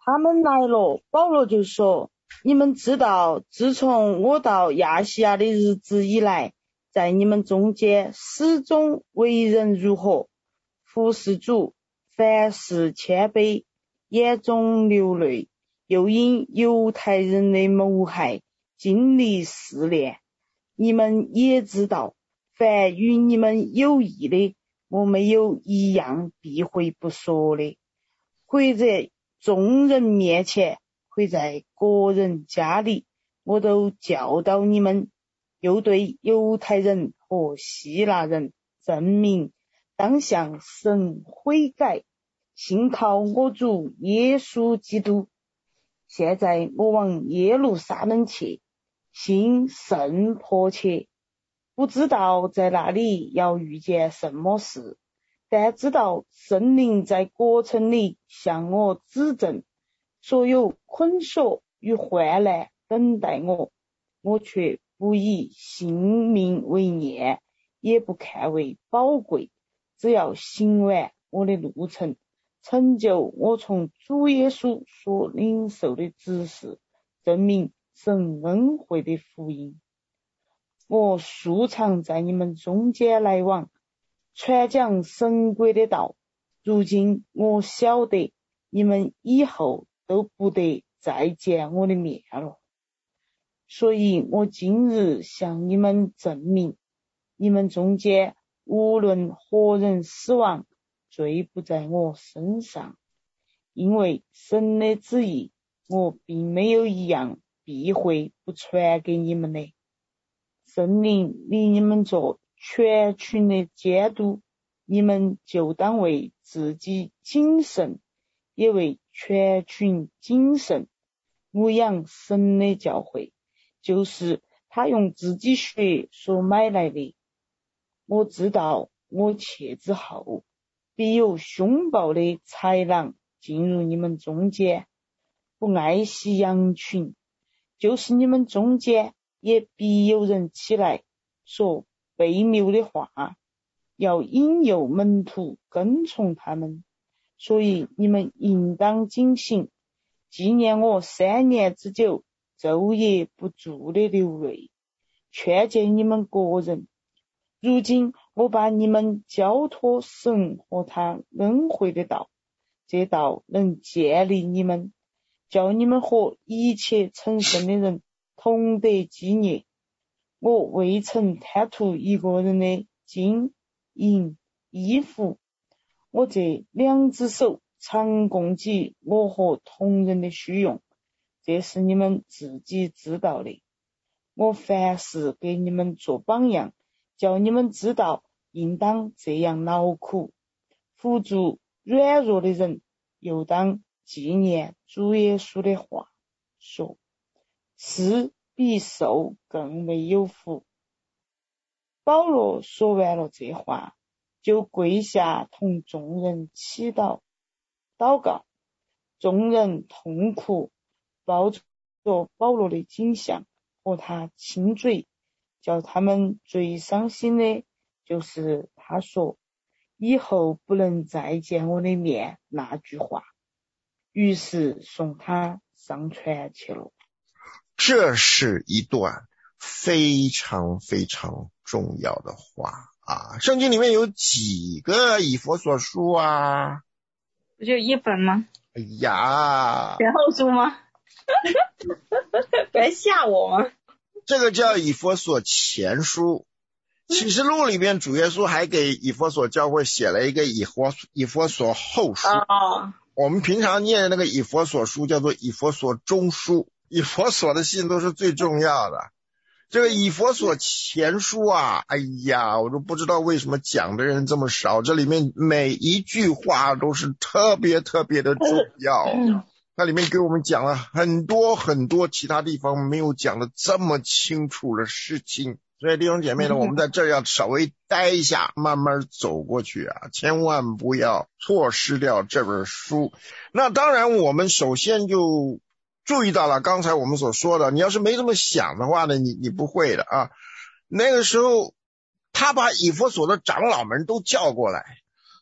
他们来了，保罗就说，你们知道，自从我到亚细亚的日子以来，在你们中间始终为人如何，服侍主，凡事谦卑，眼中流泪，又因犹太人的谋害经历试炼。你们也知道，凡与你们有益的，我没有一样避讳不说的，或在众人面前，或在个人家里，我都教导你们，又对犹太人和希腊人证明，当向神悔改，信靠我主耶稣基督。现在我往耶路撒冷去，心甚迫切，不知道在那里要遇见什么事，但知道圣灵在过程里向我指证，所有捆锁与患难等待我，我却不以性命为念，也不看为宝贵，只要行完我的路程，成就我从主耶稣所领受的指示，证明神恩惠的福音。我素常在你们中间来往，传讲神国的道，如今我晓得你们以后都不得再见我的面了，所以我今日向你们证明，你们中间无论何人死亡，罪不在我身上，因为神的旨意，我并没有一样避讳不传给你们的。圣灵离你们做全群的监督，你们就当为自己谨慎，也为全群谨慎，牧养神的教会，就是他用自己血所买来的。我知道我去之后，必有凶暴的豺狼进入你们中间，不爱惜羊群，就是你们中间也必有人起来说悖谬的话，要引诱门徒跟从他们，所以你们应当警醒，纪念我3年之久，昼夜不住的流泪，劝诫你们个人。如今我把你们交托神和他恩惠的道，这道能建立你们，叫你们和一切成圣的人同得基业。我未曾贪图一个人的金银衣服，我这2只手常供给我和同人的需用，这是你们自己知道的。我凡事给你们做榜样，叫你们知道应当这样劳苦，扶助软弱的人，又当纪念主耶稣的话，说施比受更为有福。保罗说完了这话，就跪下同众人祈祷告，众人痛哭，抱着保罗的颈项和他亲嘴，叫他们最伤心的就是他说以后不能再见我的面那句话，于是送他上船去了。 这是一段非常非常重要的话啊！圣经里面有几个以弗所书啊？ 不就1本吗？ 哎呀， 前后书吗？别吓我吗？ 这个叫以弗所前书。启示录里面主耶稣还给以弗所教会写了一个以弗所后书。我们平常念的那个以弗所书叫做以弗所中书，以弗所的信都是最重要的。这个以弗所前书啊，哎呀，我都不知道为什么讲的人这么少，这里面每一句话都是特别特别的重要。那里面给我们讲了很多很多其他地方没有讲的这么清楚的事情，所以弟兄姐妹呢，我们在这儿要稍微待一下，慢慢走过去啊，千万不要错失掉这本书。那当然我们首先就注意到了刚才我们所说的，你要是没这么想的话呢，你不会的啊。那个时候他把以弗所的长老们都叫过来，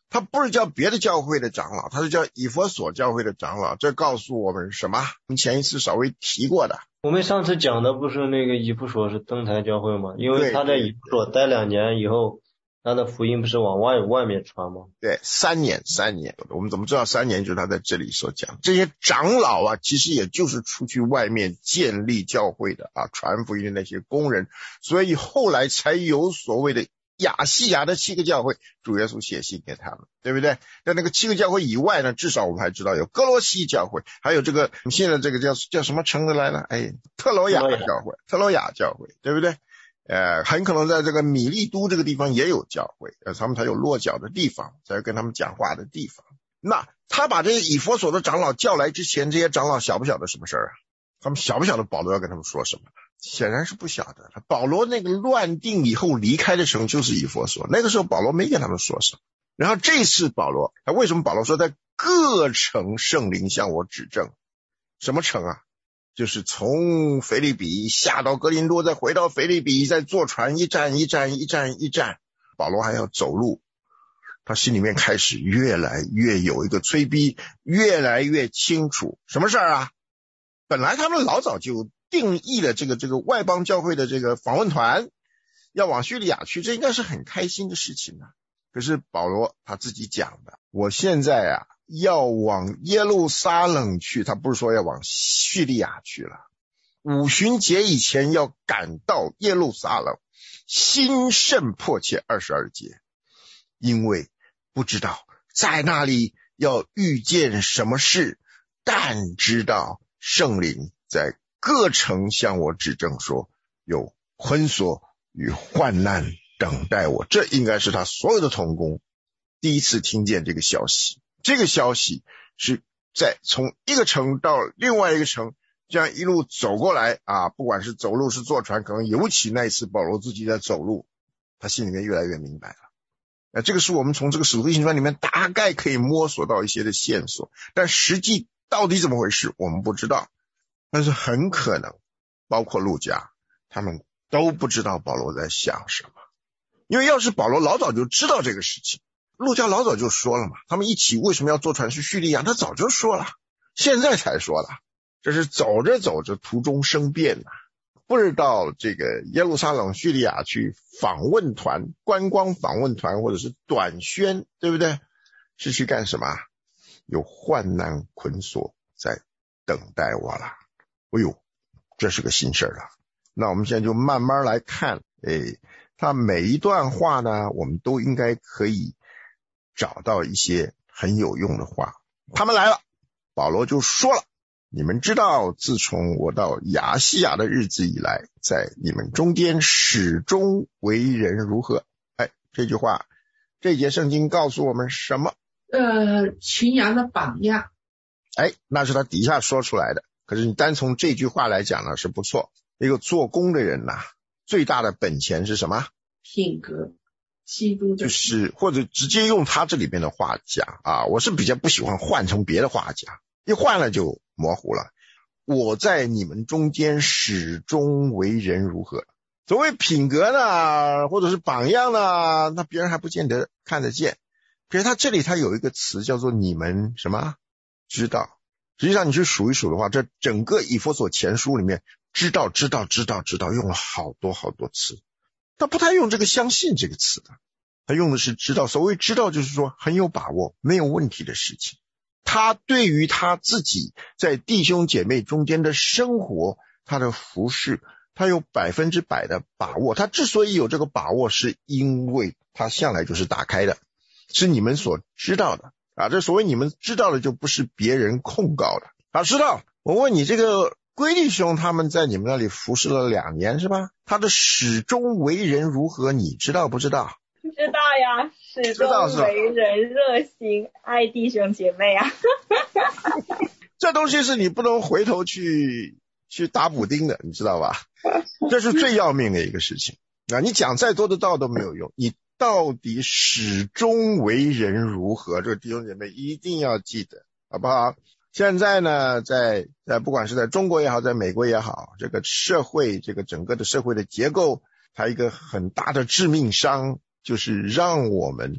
他不是叫别的教会的长老，他是叫以弗所教会的长老。这告诉我们什么？我们前一次稍微提过的。 我们上次讲的不是那个以弗所是登台教会吗？因为他在以弗所待2年以后，他的福音不是往外面传吗？ 对，3年。我们怎么知道3年就是他在这里所讲？这些长老啊，其实也就是出去外面建立教会的啊，传福音的那些工人，所以后来才有所谓的亚细亚的7个教会，主耶稣写信给他们，对不对？在那个7个教会以外呢，至少我们还知道有哥罗西教会，还有这个现在这个叫什么城的来了？特罗亚教会，对不对？很可能在这个米利都这个地方也有教会，他们才有落脚的地方，才有跟他们讲话的地方。那他把这些以弗所的长老叫来之前，这些长老晓不晓得什么事啊？他们晓不晓得保罗要跟他们说什么？显然是不晓得。保罗那个乱定以后离开的城就是以弗所，那个时候保罗没跟他们说什么。然后这次保罗，为什么保罗说在各城圣灵向我指证？什么城啊？就是从腓立比下到哥林多，再回到腓立比，再坐船一站，保罗还要走路。他心里面开始越来越有一个催逼，越来越清楚什么事儿啊？本来他们老早就定义了这个外邦教会的这个访问团要往叙利亚去，这应该是很开心的事情啊。可是保罗他自己讲的，我现在啊要往耶路撒冷去，他不是说要往叙利亚去了。五旬节以前要赶到耶路撒冷，心甚迫切，22节，因为不知道在那里要遇见什么事，但知道圣灵在各城向我指证说，有捆锁与患难等待我。这应该是他所有的同工第一次听见这个消息。这个消息是在从一个城到另外一个城这样一路走过来啊，不管是走路是坐船，可能尤其那一次保罗自己在走路，他心里面越来越明白了。这个是我们从这个使徒行传里面大概可以摸索到一些的线索，但实际到底怎么回事我们不知道。但是很可能包括路加他们都不知道保罗在想什么，因为要是保罗老早就知道这个事情，路加老早就说了嘛，他们一起为什么要坐船去叙利亚，他早就说了，现在才说了。这是走着走着途中生变啊，不是到这个耶路撒冷叙利亚去访问团，观光访问团或者是短宣，对不对？是去干什么？有患难捆锁在等待我了。哎呦，这是个新事了。那我们现在就慢慢来看，他每一段话呢，我们都应该可以找到一些很有用的话。他们来了，保罗就说了，你们知道自从我到亚细亚的日子以来，在你们中间始终为人如何。这句话，这节圣经告诉我们什么？ 群羊的榜样。 那是他底下说出来的。可是你单从这句话来讲呢，是不错。一个做工的人呐，最大的本钱是什么？ 品格。基督就是或者直接用他这里边的话讲啊，我是比较不喜欢换成别的话讲，一换了就模糊了。我在你们中间始终为人如何？所谓品格呢，或者是榜样呢，那别人还不见得看得见。比如他这里他有一个词叫做你们什么知道。实际上你去数一数的话，这整个以弗所前书里面知道用了好多好多次，他不太用这个相信这个词的，他用的是知道。所谓知道就是说很有把握，没有问题的事情。他对于他自己在弟兄姐妹中间的生活，他的服事，他有100%的把握。他之所以有这个把握，是因为他向来就是打开的，是你们所知道的啊。这所谓你们知道的，就不是别人控告的。知道，我问你，这个归弟兄他们在你们那里服侍了2年是吧？他的始终为人如何，你知道不知道？ 知道呀，始终为人热心，爱弟兄姐妹啊。 这东西是你不能回头去打补丁的，你知道吧？这是最要命的一个事情啊！你讲再多的道都没有用，你到底始终为人如何？这个弟兄姐妹一定要记得，好不好？现在呢，在不管是在中国也好，在美国也好，这个社会，这个整个的社会的结构，它一个很大的致命伤，就是让我们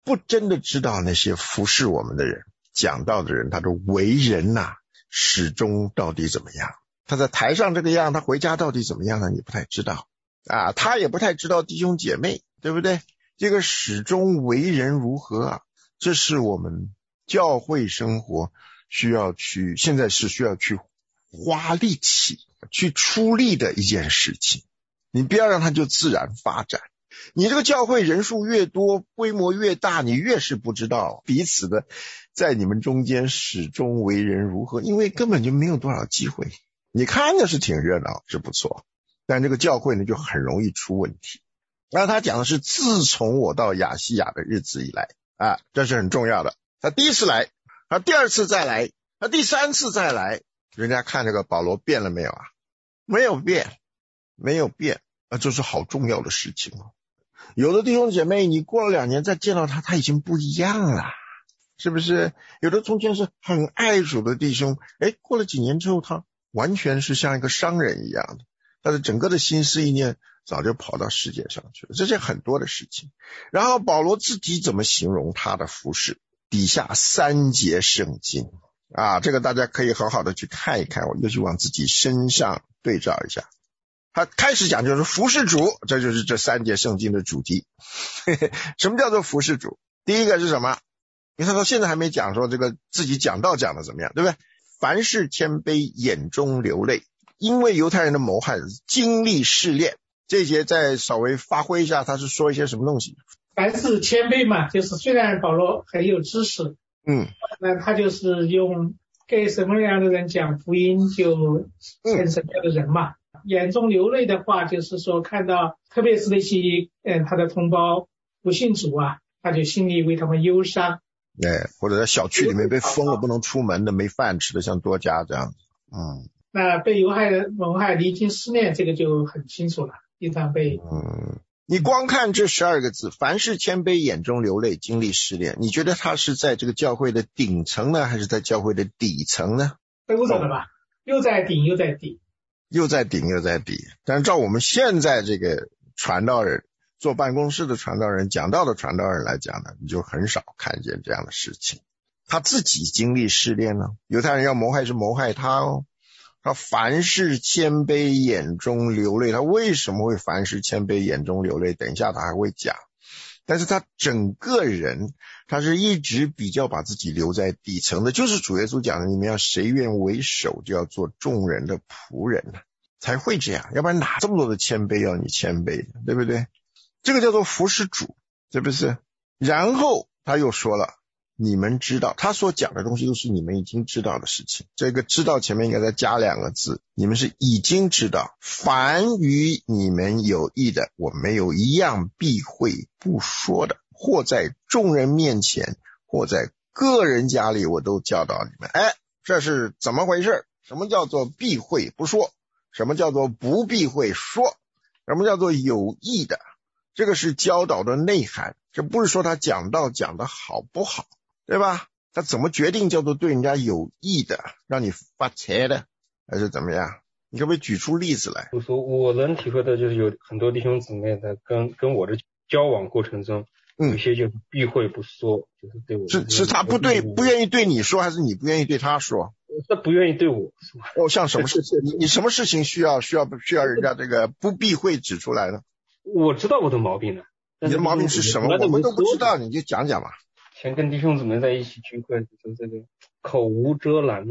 不真的知道那些服侍我们的人，讲道的人，他的为人始终到底怎么样。他在台上这个样，他回家到底怎么样呢？你不太知道他也不太知道弟兄姐妹，对不对？这个始终为人如何这是我们教会生活现在是需要去花力气去出力的一件事情。你不要让它就自然发展。你这个教会人数越多，规模越大，你越是不知道彼此的在你们中间始终为人如何，因为根本就没有多少机会。你看的是挺热闹，是不错，但这个教会呢就很容易出问题。然后他讲的是自从我到亚细亚的日子以来这是很重要的。他第一次来，他第二次再来，他第三次再来，人家看这个保罗变了没有没有变，没有变这是好重要的事情有的弟兄姐妹你过了2年再见到他已经不一样了，是不是？有的中间是很爱主的弟兄，过了几年之后他完全是像一个商人一样的，他的整个的心思意念早就跑到世界上去了，这是很多的事情。然后保罗自己怎么形容他的服事，底下3节圣经这个大家可以好好的去看一看，我就去往自己身上对照一下。他开始讲就是服事主，这就是这3节圣经的主题什么叫做服事主？第一个是什么？你看到现在还没讲说这个自己讲道讲的怎么样，对不对？凡事谦卑，眼中流泪，因为犹太人的谋害经历试炼。这节再稍微发挥一下，他是说一些什么东西？ 凡事谦卑嘛，就是虽然保罗很有知识那他就是用给什么样的人讲福音就成什么样的人嘛眼中流泪的话就是说看到特别是那些他的同胞不信主他就心里为他们忧伤或者在小区里面被封了不能出门的，没饭吃的，像多家这样子那被犹太人谋害离经失恋，这个就很清楚了，经常被你光看这12个字，凡事谦卑，眼中流泪，经历试炼，你觉得他是在这个教会的顶层呢，还是在教会的底层呢？ 都有的吧，又在顶又在底， 又在顶又在底。但是照我们现在这个传道人，坐办公室的传道人，讲道的传道人来讲呢，你就很少看见这样的事情。他自己经历试炼呢，犹太人要谋害是谋害他他凡事谦卑，眼中流泪。他为什么会凡事谦卑，眼中流泪？等一下他还会讲。但是他整个人他是一直比较把自己留在底层的，就是主耶稣讲的，你们要谁愿为首，就要做众人的仆人才会这样，要不然哪这么多的谦卑要你谦卑的，对不对？这个叫做服侍主，是不是？然后他又说了，你们知道，他所讲的东西都是你们已经知道的事情。这个知道前面应该再加2个字，你们是已经知道。凡与你们有益的，我没有一样避讳不说的，或在众人面前，或在个人家里，我都教导你们。这是怎么回事？什么叫做避讳不说？什么叫做不避讳说？什么叫做有益的？这个是教导的内涵，这不是说他讲道讲的好不好，对吧？他怎么决定叫做对人家有益的，让你发财的，还是怎么样？你可不可以举出例子来？ 我能体会的就是有很多弟兄姊妹在跟我的交往过程中，有些就避讳不说，就是对我是他不愿意对你说，还是你不愿意对他说？ 他不愿意对我说。 像什么事情？你什么事情需要人家这个不避讳指出来呢？ 我知道我的毛病了。 你的毛病是什么？我们都不知道，你就讲讲嘛。 前跟弟兄姊妹在一起聚会，就是这个口无遮拦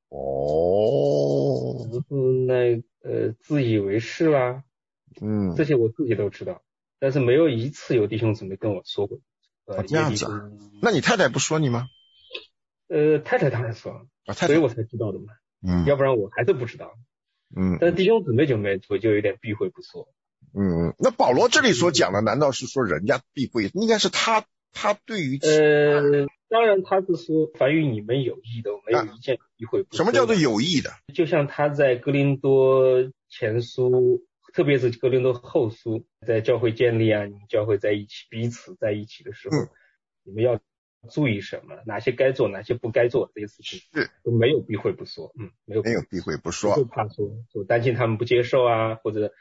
自以为是啦，这些我自己都知道，但是没有一次有弟兄姊妹跟我说过。 这样子那你太太不说你吗？ 太太当然说了，所以我才知道的嘛。要不然我还是不知道。但是弟兄姊妹就有点避讳不说。 那保罗这里所讲的难道是说人家避讳？应该是他对于当然他是说凡与你们有益的，我没有一件避讳不说。 什么叫做有益的？ 就像他在哥林多前书，特别是哥林多后书，在教会建立你们教会在一起，彼此在一起的时候，你们要注意什么，哪些该做，哪些不该做，这些事情都没有避讳不说。没有避讳不说，就怕说担心他们不接受或者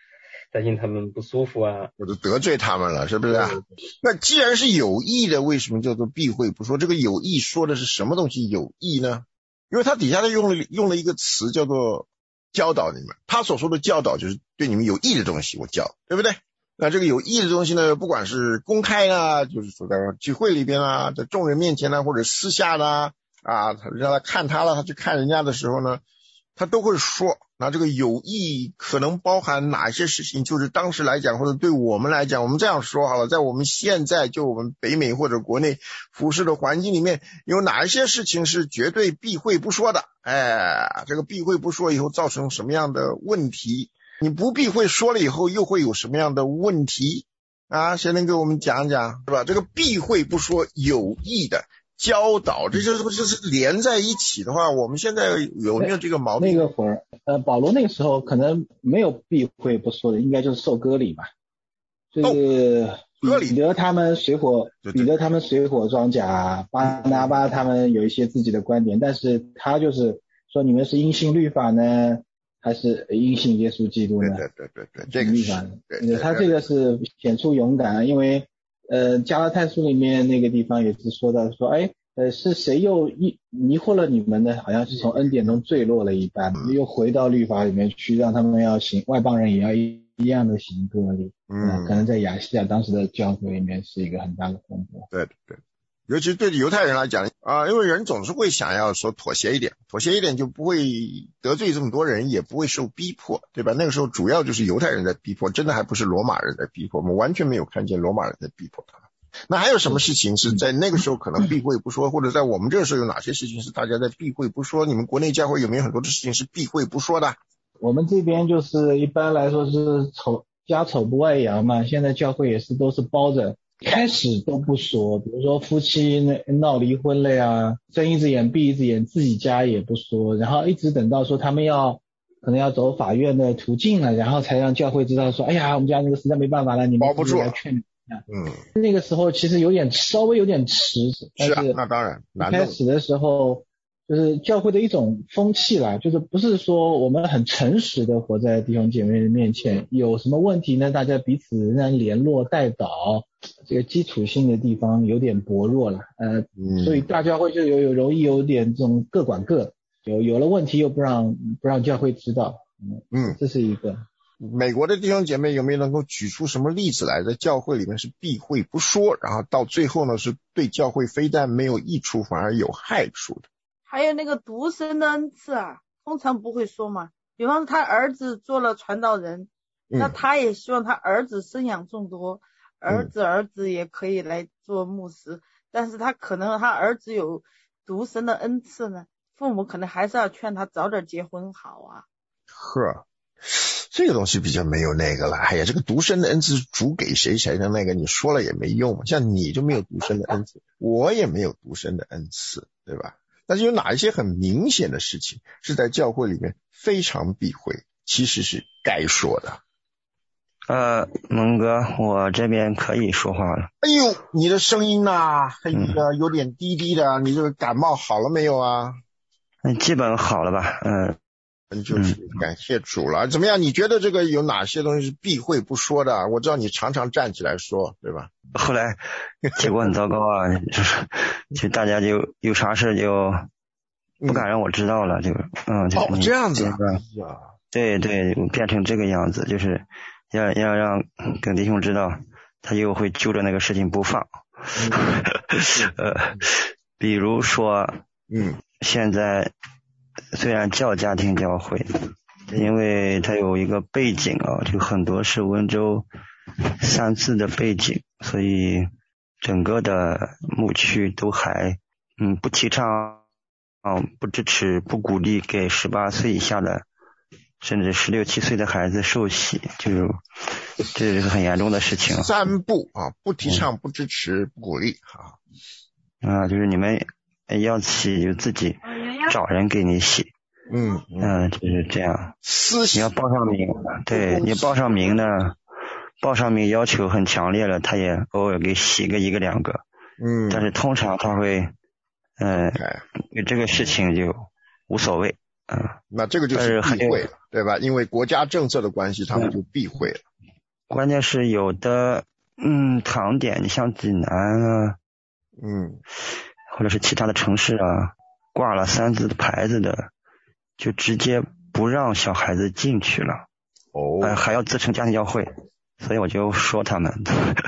担心他们不舒服啊， 或者得罪他们了，是不是啊？那既然是有意的，为什么叫做避讳不说？这个有意说的是什么东西有意呢？因为他底下用了一个词叫做教导你们，他所说的教导就是对你们有益的东西我教，对不对？那这个有益的东西呢，不管是公开啊，就是说在聚会里边啊，在众人面前呢，或者私下的啊，让他看他了，他去看人家的时候呢，他都会说。那这个有益可能包含哪些事情？就是当时来讲，或者对我们来讲，我们这样说好了，在我们现在就我们北美或者国内服侍的环境里面，有哪一些事情是绝对避讳不说的？这个避讳不说以后造成什么样的问题？你不避讳说了以后又会有什么样的问题啊？谁能给我们讲讲，是吧？这个避讳不说有益的教导，这就是连在一起的话，我们现在有没有这个毛病？ 那个会儿，保罗那个时候可能没有避讳不说的，应该就是受割礼吧。就是彼得他们水火装甲，巴拿巴他们有一些自己的观点，但是他就是说你们是因信律法呢，还是因信耶稣基督呢？ 对，这个是他这个是显出勇敢，因为加拉太书里面那个地方也是说到说，是谁又迷惑了你们呢？好像是从恩典中坠落了一般，又回到律法里面去，让他们要行外邦人也要一样的行割礼。可能在亚细亚当时的教会里面是一个很大的风波。 对，尤其对犹太人来讲因为人总是会想要说妥协一点就不会得罪这么多人，也不会受逼迫，对吧？那个时候主要就是犹太人在逼迫，真的还不是罗马人在逼迫，我们完全没有看见罗马人在逼迫他们。那还有什么事情是在那个时候可能避讳不说，或者在我们这个时候有哪些事情是大家在避讳不说？你们国内教会有没有很多的事情是避讳不说的？ 我们这边就是一般来说是家丑不外扬嘛，现在教会也是都是包着，开始都不说，比如说夫妻闹离婚了呀，睁一只眼闭一只眼，自己家也不说，然后一直等到说他们可能要走法院的途径了，然后才让教会知道说，哎呀，我们家那个实在没办法了，你们包不住来劝。那个时候其实稍微有点迟，但是那当然， 一开始的时候就是教会的一种风气啦，就是不是说我们很诚实的活在弟兄姐妹的面前，有什么问题呢，大家彼此仍然联络带导，这个基础性的地方有点薄弱了，所以大教会就容易有点这种各管各，有了问题又不让教会知道，这是一个。 美国的弟兄姐妹有没有能够举出什么例子来，在教会里面是避讳不说，然后到最后呢是对教会非但没有益处反而有害处的？ 还有那个独生的恩赐啊，通常不会说嘛，比方说他儿子做了传道人，那他也希望他儿子生养众多，儿子也可以来做牧师，但是他可能他儿子有独生的恩赐呢，父母可能还是要劝他早点结婚好啊。 这个东西比较没有那个了。这个独生的恩赐主给谁的那个你说了也没用，像你就没有独生的恩赐，我也没有独生的恩赐，对吧？但是有哪一些很明显的事情是在教会里面非常避讳，其实是该说的？ 蒙哥，我这边可以说话了。 哎呦，你的声音有点低低的，你这个感冒好了没有啊？ 基本好了吧， 就是感谢主了。怎么样？你觉得这个有哪些东西是避讳不说的？我知道你常常站起来说，对吧？ 后来结果很糟糕啊，就大家就有啥事就不敢让我知道了， 这样子啊？ 对，变成这个样子，就是要让耿弟兄知道，他又会揪着那个事情不放。比如说，现在虽然叫家庭教会，因为它有一个背景啊，就很多是温州3次的背景，所以整个的牧区都还不提倡不支持不鼓励给18岁以下的甚至16、17岁的孩子受洗，这是很严重的事情。 3不不提倡不支持不鼓励就是你们要洗就自己找人给你洗，就是这样。你要报上名，对，你报上名呢，报上名要求很强烈了，他也偶尔给洗个1个2个，但是通常他会，这个事情就无所谓， 那这个就是避讳了，对吧？因为国家政策的关系，他们就避讳了。 关键是有的堂点，你像济南啊，或者是其他的城市啊，挂了3字的牌子的，就直接不让小孩子进去了。还要自称家庭教会，所以我就说他们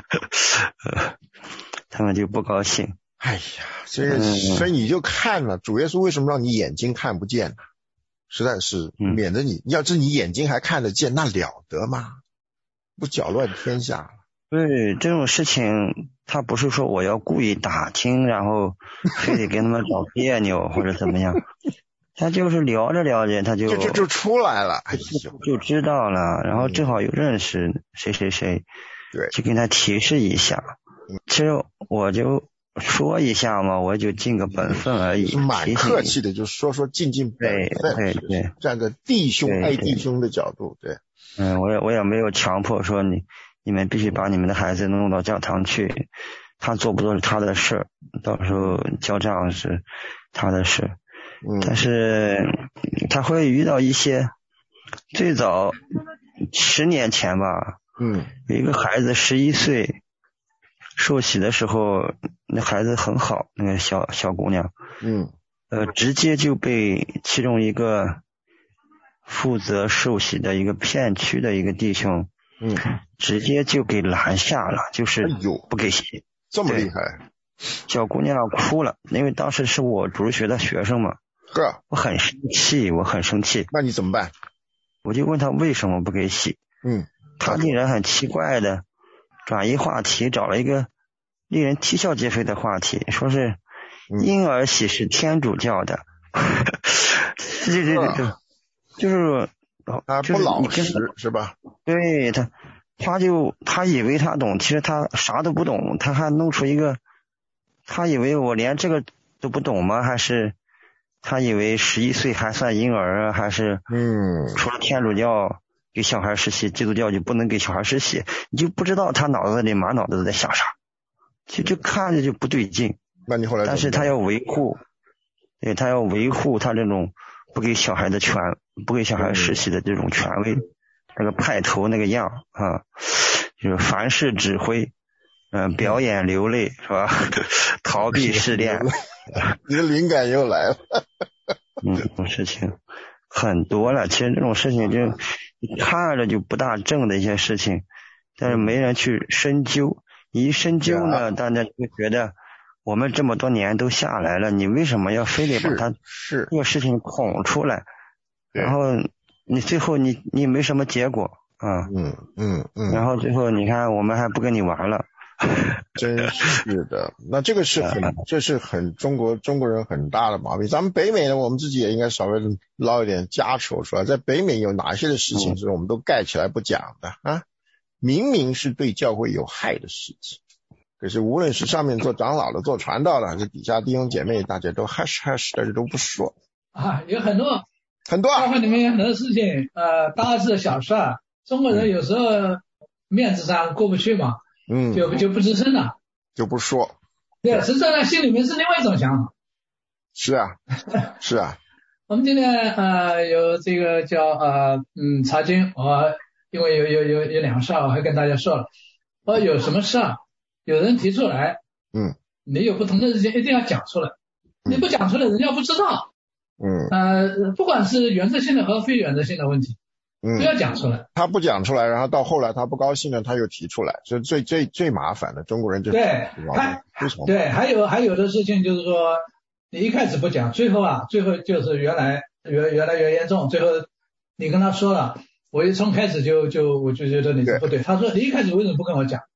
他们就不高兴。 哎呀，所以你就看了主耶稣为什么让你眼睛看不见呢？实在是免得要是你眼睛还看得见，那了得吗？不搅乱天下了。 对，这种事情他不是说我要故意打听，然后非得跟他们找别扭或者怎么样，他就是聊着聊着他就出来了， 就知道了，然后正好又认识谁， 对， 就跟他提示一下。其实我就说一下嘛，我就尽个本分而已， 蛮客气的，就说尽本分，对，站在弟兄爱弟兄的角度，对， 我也没有强迫说你们必须把你们的孩子弄到教堂去，他做不做是他的事，到时候交账是他的事。但是他会遇到一些，最早10年前吧，有一个孩子11岁受洗的时候，那孩子很好，那个小姑娘，直接就被其中一个负责受洗的一个片区的一个弟兄，直接就给拦下了，就是不给洗。 这么厉害？ 小姑娘哭了，因为当时是我主日学的学生嘛。我很生气。 那你怎么办？ 我就问他为什么不给洗。他竟然很奇怪的转移话题，找了一个令人啼笑皆非的话题，说是婴儿洗是天主教的。就是不老实是吧？ 对，他以为他懂，其实他啥都不懂，他还弄出一个，他以为我连这个都不懂吗？还是他以为11岁还算婴儿啊？还是除了天主教给小孩施洗，基督教就不能给小孩施洗？你就不知道他脑子里满脑子都在想啥，就看着就不对劲。 那你后来？ 但是他要维护他这种不给小孩施洗的这种权威，那个派头那个样啊，就是凡事指挥，表演流泪是吧？逃避试炼。 你的灵感又来了。 这种事情很多了，其实这种事情就看着就不大正的一些事情，但是没人去深究。一深究呢，大家就觉得我们这么多年都下来了，你为什么要非得把它这个事情捅出来？然后你最后你没什么结果啊。然后最后你看我们还不跟你玩了。 真是的，那这是很中国人很大的毛病。咱们北美呢，我们自己也应该稍微捞一点家丑出来。在北美有哪些的事情是我们都盖起来不讲的啊？明明是对教会有害的事情，可是无论是上面做长老的、做传道的，这底下弟兄姐妹大家都 hush， 但是都不说啊。有很多教会里面有很多事情，大事小事，中国人有时候面子上过不去嘛。就不吱声了， 就不说。 对，实际上心里面是另外一种想法。 是啊。 我们今天有这个叫查经，因为有两个事我会跟大家说了。有什么事有人提出来，你有不同的意见一定要讲出来，你不讲出来人家不知道。不管是原则性的和非原则性的问题。不要讲出来， 他不讲出来，然后到后来他不高兴了，他又提出来，所以最麻烦的中国人就是对，还有的事情就是说，你一开始不讲，最后就是越来越严重，最后你跟他说了，我一从开始我就觉得你不对，他说你一开始为什么不跟我讲？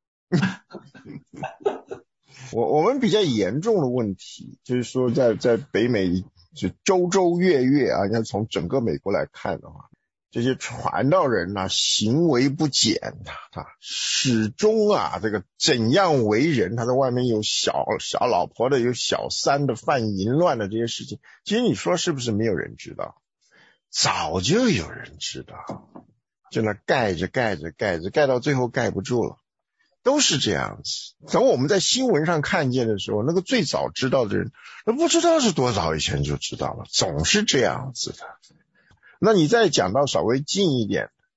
我们比较严重的问题就是说，在北美就州月啊，你看从整个美国来看的话。这些传道人啊，行为不检，他始终啊，这个怎样为人，他在外面有小老婆的，有小三的，犯淫乱的这些事情，其实你说是不是没有人知道？早就有人知道，就那盖着，盖到最后盖不住了，都是这样子。等我们在新闻上看见的时候，那个最早知道的人，那不知道是多早以前就知道了，总是这样子的。那你再讲到稍微近一点，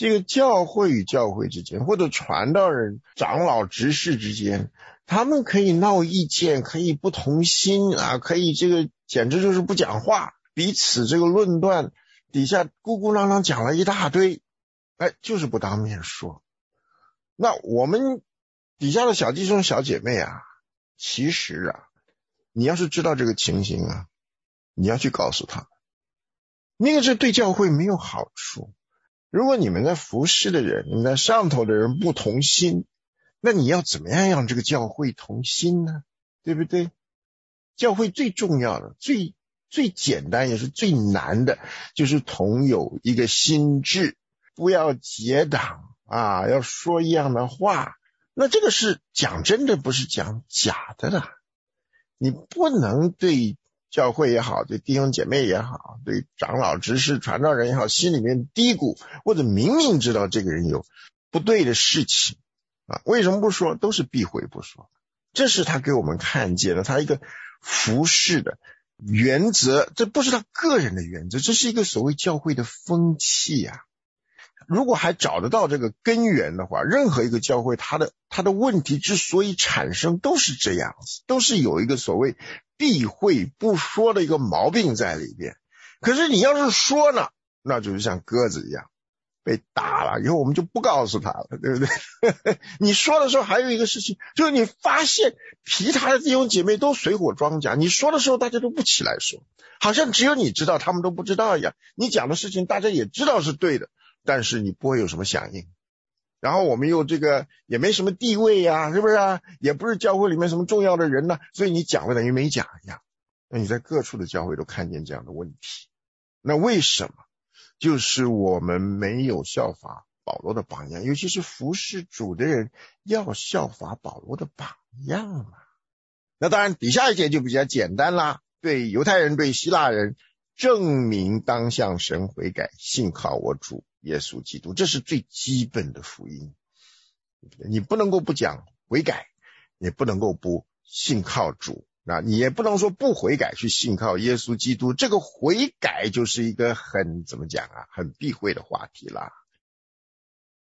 这个教会与教会之间，或者传道人、长老、执事之间，他们可以闹意见，可以不同心啊，可以这个简直就是不讲话，彼此这个论断，底下咕咕囔囔讲了一大堆，就是不当面说。那我们底下的小弟兄小姐妹啊，其实啊，你要是知道这个情形啊，你要去告诉他，那个是对教会没有好处。如果你们在服侍的人，你们在上头的人不同心，那你要怎么样让这个教会同心呢？对不对？教会最重要的、最简单也是最难的，就是同有一个心志，不要结党啊，要说一样的话。那这个是讲真的，不是讲假的啦。你不能对教会也好，对弟兄姐妹也好，对长老执事传道人也好，心里面嘀咕，或者明明知道这个人有不对的事情啊，为什么不说？都是避讳不说。这是他给我们看见了他一个服事的原则，这不是他个人的原则，这是一个所谓教会的风气啊。如果还找得到这个根源的话，任何一个教会它的问题之所以产生都是这样子，都是有一个所谓避讳不说的一个毛病在里边。可是你要是说呢，那就是像鸽子一样被打了以后我们就不告诉他了，对不对？你说的时候还有一个事情，就是你发现其他的弟兄姐妹都水火装甲，你说的时候大家都不起来说，好像只有你知道他们都不知道一样。你讲的事情大家也知道是对的，但是你不会有什么响应。然后我们又这个也没什么地位啊，是不是啊？也不是教会里面什么重要的人呢，所以你讲了等于没讲一样。那你在各处的教会都看见这样的问题，那为什么？就是我们没有效法保罗的榜样，尤其是服侍主的人要效法保罗的榜样嘛。那当然底下一节就比较简单啦，对犹太人对希腊人证明当向神悔改，信靠我主耶稣基督，这是最基本的福音。你不能够不讲悔改，也不能够不信靠主，那你也不能说不悔改去信靠耶稣基督，这个悔改就是一个很怎么讲啊，很避讳的话题啦。